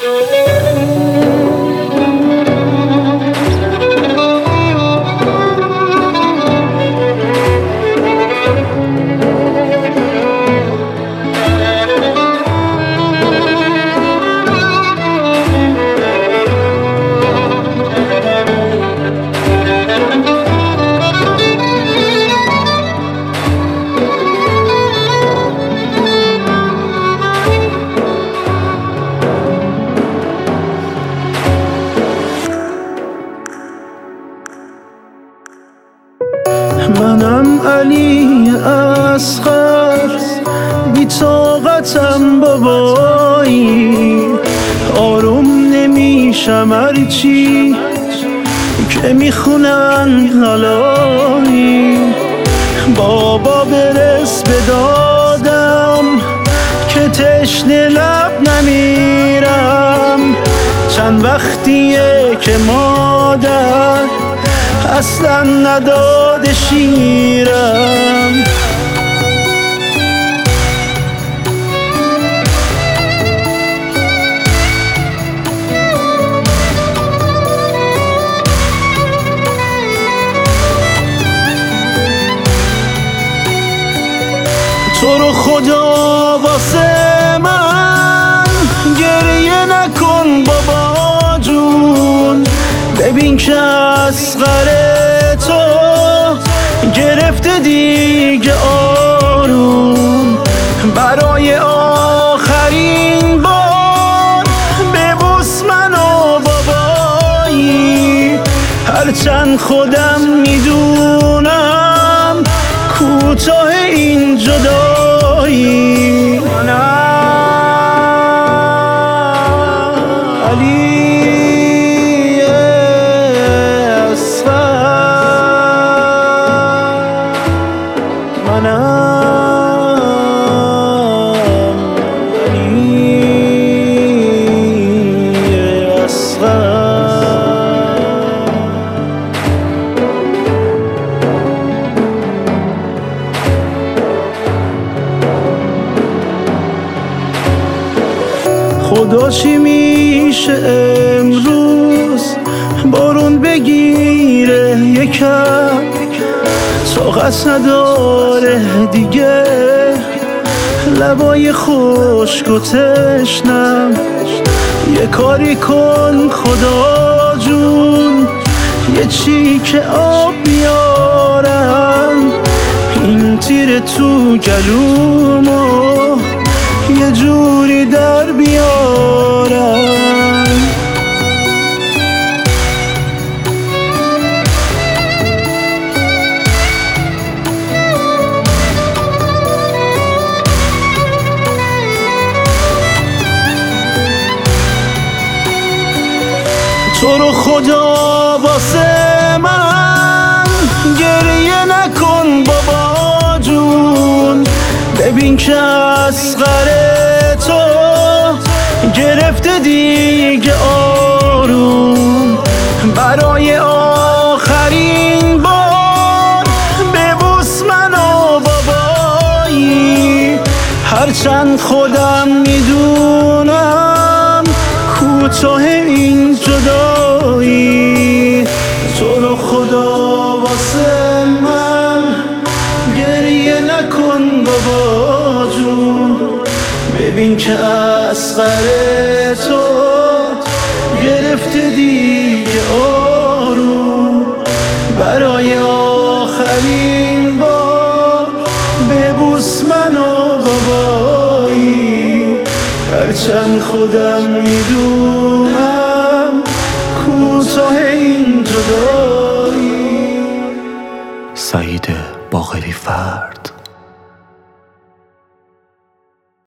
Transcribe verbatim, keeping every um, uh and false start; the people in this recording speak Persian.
منم علی اصغر، بی طاقتم بابایی، آروم نمیشم هرچی که میخونن حالایی. بابا برس به دادم که تشنه لب نمیرم، چند وقتیه که مادر اصلا نداده شیرم. تو رو خدا واسه من گریه نکن بابا جون، ببین که اصغر تو گرفته دیگه آروم. برای آخرین بار ببوس منو بابایی، هرچند خودم میدونم کوتاه این جدایی. منم علی خدا چی میشه امروز بارون بگیره یکم، طاقت نداره دیگه لبای خشک و تشنم. یه کاری کن خدا جون، یه چی که آب بیارم، این تیر تو گلومو یه جوری در بیارم. تو رو خدا واسه من گریه نکن بابا جون، ببین که اصغر تو گرفته دیگه آروم. برای آخرین بار ببوس منو بابایی، هرچند خودم میدونم کوتاه این جدایی. تو رو خدا واسه من گریه نکن بابا جون، ببین که اصغر تو گرفته دیگه آروم. برای آخرین بار ببوس منو بابایی، هرچند خودم میدونم کوتاه این جدایی. سعید باقری فرد.